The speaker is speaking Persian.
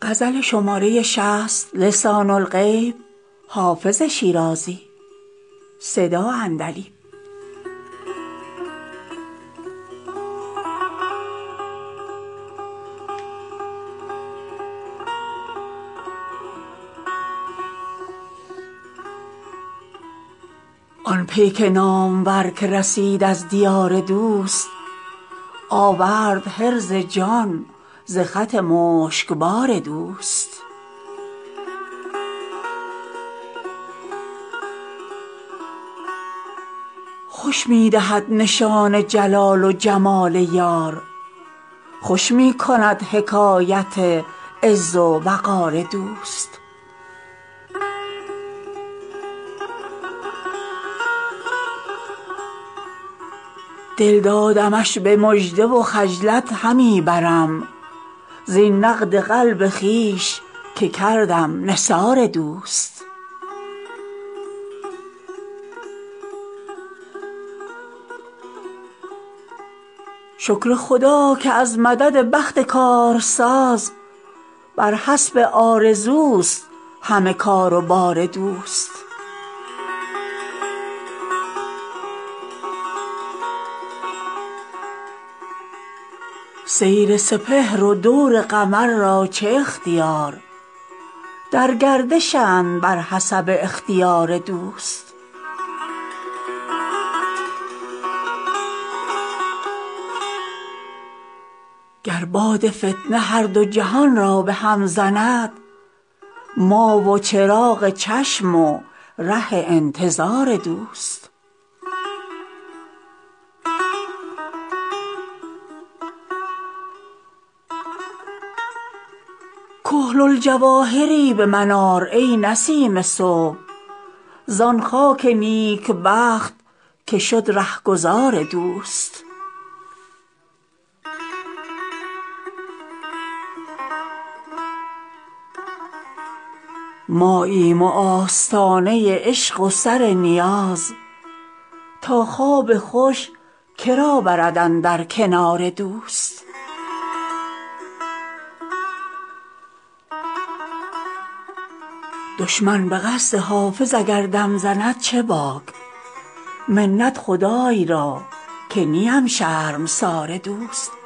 لسان الغیب حافظ شیرازی. صدا عندلیب. آن پیک نامور که رسید از دیار دوست، آورد حرز جان ز خط مشکبار دوست. خوش می دهد نشان جلال و جمال یار، خوش می کند حکایت عز و وقار دوست. دل دادمش به مژده و خجلت همی برم، زین نقد قلب خویش که کردم نثار دوست. شکر خدا که از مدد بخت کارساز، بر حسب آرزوست همه کار و بار دوست. سیر سپهر و دور قمر را چه اختیار، در گردشند بر حسب اختیار دوست. گر باد فتنه هر دو جهان را به هم زند، ما و چراغ چشم و ره انتظار دوست. کحل الجواهری به من آر ای نسیم صبح، زان خاک نیکبخت که شد رهگذار دوست. ماییم و آستانه عشق و سر نیاز، تا خواب خوش که را برد اندر کنار دوست. دشمن به قصد حافظ اگر دم زند چه باک، منت خدای را که نیم شرمسار دوست.